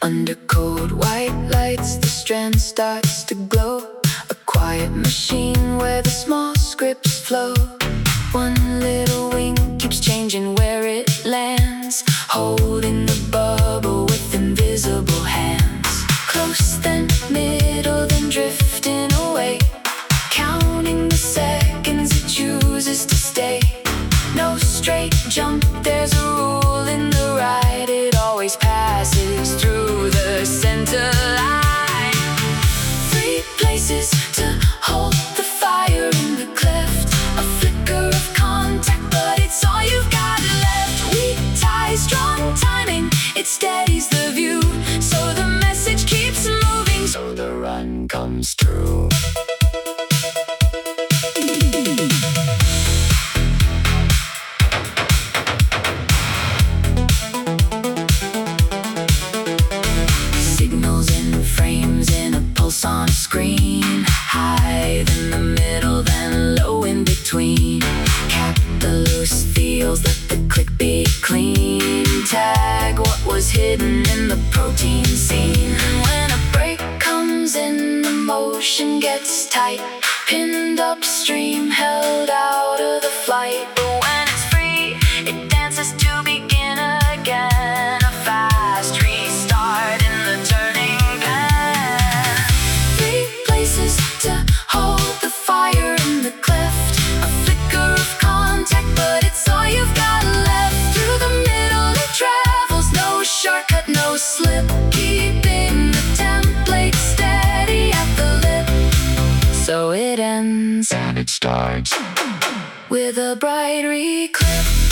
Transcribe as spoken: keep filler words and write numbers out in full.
Under cold white lights, the strand starts to glow. A quiet machine where the small scripts flow. One little wing keeps changing where it lands, holding the bubble with invisible hands. Close, then middle, then drifting away, counting the seconds it chooses to stay. No straight jump, there's a rule in the ride. It always passes through the center line. Three places to hold the fire in the cleft. A flicker of contact, but it's all you've got left. Weak ties, strong timing, it steadies the view, so the message keeps moving, so the run comes true. Signals in frames in a pulse on a screen, high in the middle, then low in between. Cap the loose feels, let the click be clean. Tag what was hidden in the protein scene. When a break comes in, the motion gets tight, pinned upstream, held out of the flight. But when it's free, it dances to begin again. A fast restart in the turning pan. Three places to hold the fire in the cleft. A flicker of contact, but it's all you've got left. Through the middle it travels, no shortcut, no slip, keeping the template steady at the lip. So it ends, and it starts with a bright reclip.